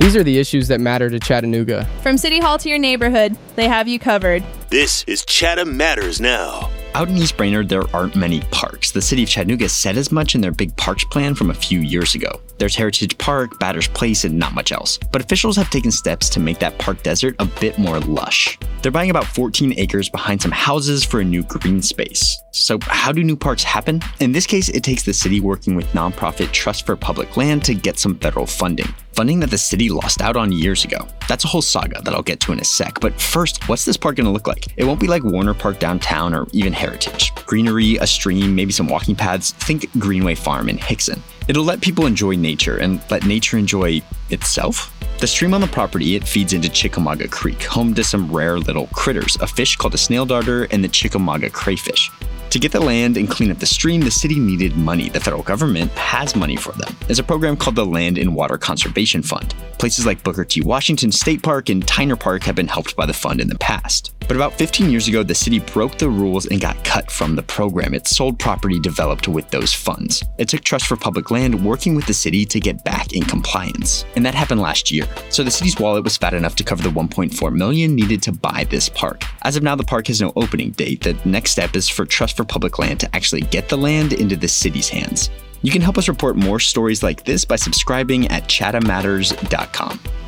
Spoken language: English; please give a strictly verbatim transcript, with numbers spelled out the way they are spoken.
These are the issues that matter to Chattanooga. From City Hall to your neighborhood, they have you covered. This is Chatham Matters Now. Out in East Brainerd, there aren't many parks. The city of Chattanooga said as much in their big parks plan from a few years ago. There's Heritage Park, Batters Place, and not much else. But officials have taken steps to make that park desert a bit more lush. They're buying about fourteen acres behind some houses for a new green space. So how do new parks happen? In this case, it takes the city working with nonprofit Trust for Public Land to get some federal funding. Funding that the city lost out on years ago. That's a whole saga that I'll get to in a sec. But first, what's this park gonna look like? It won't be like Warner Park downtown or even Heritage. Greenery, a stream, maybe some walking paths. Think Greenway Farm in Hickson. It'll let people enjoy nature and let nature enjoy itself. The stream on the property, it feeds into Chickamauga Creek, home to some rare little critters, a fish called a snail darter and the Chickamauga crayfish. To get the land and clean up the stream, the city needed money. The federal government has money for them. There's a program called the Land and Water Conservation Fund. Places like Booker T. Washington State Park and Tyner Park have been helped by the fund in the past. But about fifteen years ago, the city broke the rules and got cut from the program. It sold property developed with those funds. It took Trust for Public Land working with the city to get back in compliance. And that happened last year. So the city's wallet was fat enough to cover the one point four million dollars needed to buy this park. As of now, the park has no opening date. The next step is for Trust for Public Land to actually get the land into the city's hands. You can help us report more stories like this by subscribing at chatham matters dot com.